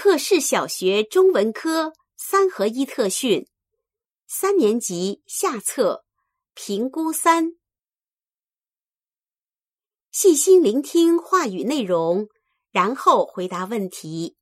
克氏小学中文科3合1特训，3年级下册，评估3。细心聆听话语内容，然后回答问题。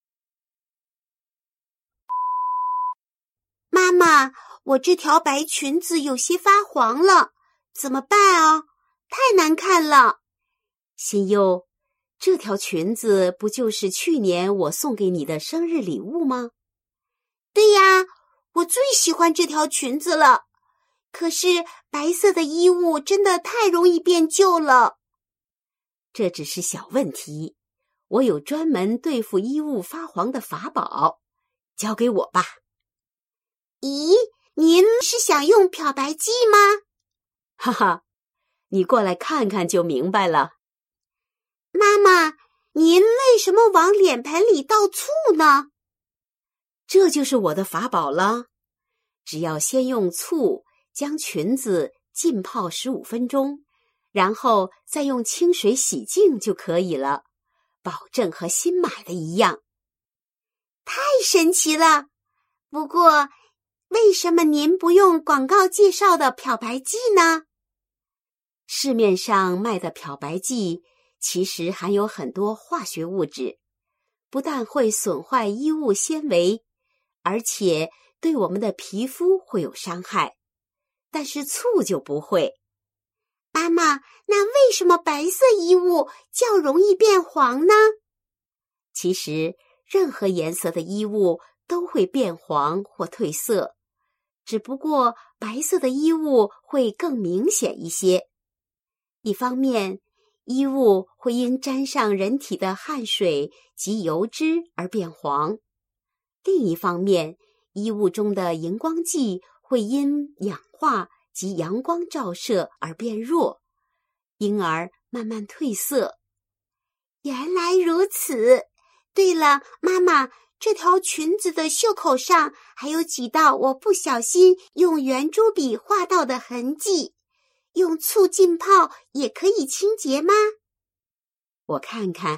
妈妈，我这条白裙子有些发黄了，怎么办啊？太难看了。 心悠，这条裙子不就是去年我送给你的生日礼物吗？ 对呀，我最喜欢这条裙子了。可是白色的衣物真的太容易变旧了。 这只是小问题，我有专门对付衣物发黄的法宝，交给我吧。 咦，您是想用漂白剂吗？ 哈哈，你过来看看就明白了。 妈妈，您为什么往脸盆里倒醋呢？ 这就是我的法宝了。只要先用醋将裙子浸泡15分钟，然后再用清水洗净就可以了，保证和新买的一样。 太神奇了！不过，为什么您不用广告介绍的漂白剂呢？ 市面上卖的漂白剂其实含有很多化学物质，不但会损坏衣物纤维，而且对我们的皮肤会有伤害，但是醋就不会。 妈妈，那为什么白色衣物较容易变黄呢？ 其实，任何颜色的衣物都会变黄或褪色，只不过白色的衣物会更明显一些。一方面，衣物会因沾上人体的汗水及油脂而变黄；另一方面，衣物中的荧光剂会因氧化及阳光照射而变弱，因而慢慢褪色。 原来如此。对了，妈妈，这条裙子的袖口上还有几道我不小心用圆珠笔画到的痕迹，用醋浸泡也可以清洁吗？ 我看看，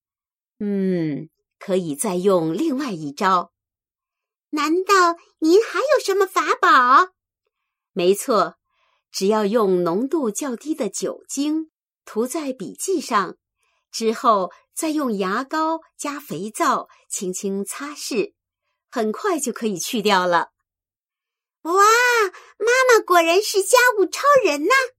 可以再用另外一招。 难道您还有什么法宝？ 没错，只要用浓度较低的酒精涂在笔记上，之后再用牙膏加肥皂轻轻擦拭，很快就可以去掉了。 哇，妈妈果然是家务超人呐！